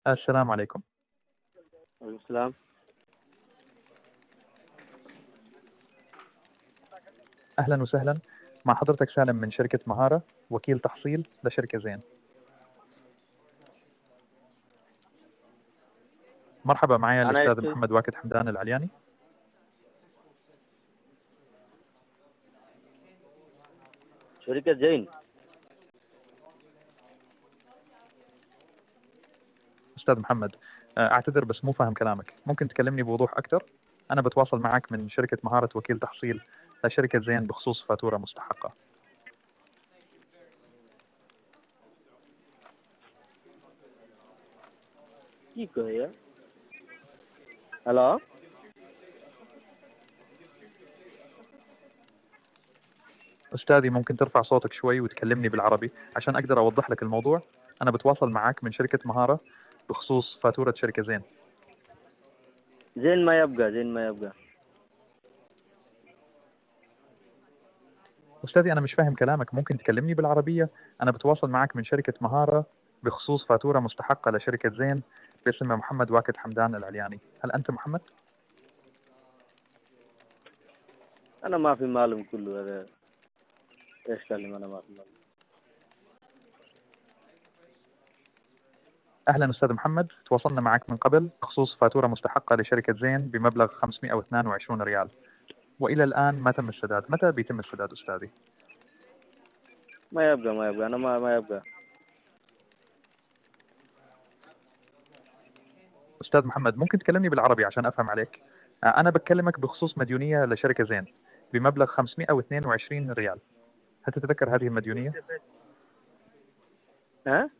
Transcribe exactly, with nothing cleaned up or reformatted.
السلام عليكم. وعليكم السلام. أهلا وسهلا، مع حضرتك سالم من شركة مهارة، وكيل تحصيل لشركة زين. مرحبا، معي أنا الأستاذ يكتب محمد واكد حمدان العلياني. شركة زين. أستاذ محمد، آه، أعتذر بس مو فاهم كلامك، ممكن تكلمني بوضوح أكثر؟ أنا بتواصل معك من شركة مهارة وكيل تحصيل لشركة زين بخصوص فاتورة مستحقة. كيكو هي. هلا. أستاذي، ممكن ترفع صوتك شوي وتكلمني بالعربي عشان أقدر أوضح لك الموضوع؟ أنا بتواصل معك من شركة مهارة بخصوص فاتورة شركة زين. زين ما يبقى، زين ما يبقى. أستاذي، أنا مش فاهم كلامك، ممكن تكلمني بالعربية؟ أنا بتواصل معك من شركة مهارة بخصوص فاتورة مستحقة لشركة زين باسم محمد واكد حمدان العلياني. هل أنت محمد؟ أنا ما في معلوم كله هذا. إيش كلم أنا ما في معلوم. أهلا أستاذ محمد، تواصلنا معك من قبل بخصوص فاتورة مستحقة لشركة زين بمبلغ خمسمائة واثنين وعشرين ريال، وإلى الآن ما تم السداد. متى بيتم السداد أستاذي؟ ما يبقى ما يبقى أنا ما ما يبقى. أستاذ محمد، ممكن تكلمني بالعربي عشان أفهم عليك؟ آه، أنا بكلمك بخصوص مديونية لشركة زين بمبلغ خمسمائة واثنين وعشرين ريال. هل تتذكر هذه المديونية؟ ها؟